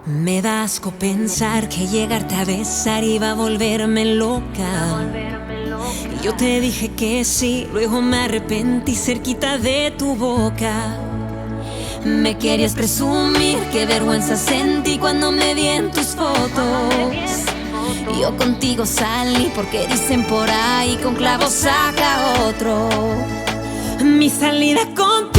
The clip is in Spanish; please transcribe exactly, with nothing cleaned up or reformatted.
Me da asco pensar que llegarte a besar iba a volverme loca. Y yo te dije que sí, luego me arrepentí cerquita de tu boca. Me querías presumir, qué vergüenza sentí cuando me vi en tus fotos. Y yo contigo salí porque dicen por ahí con clavos saca otro. Mi salida contigo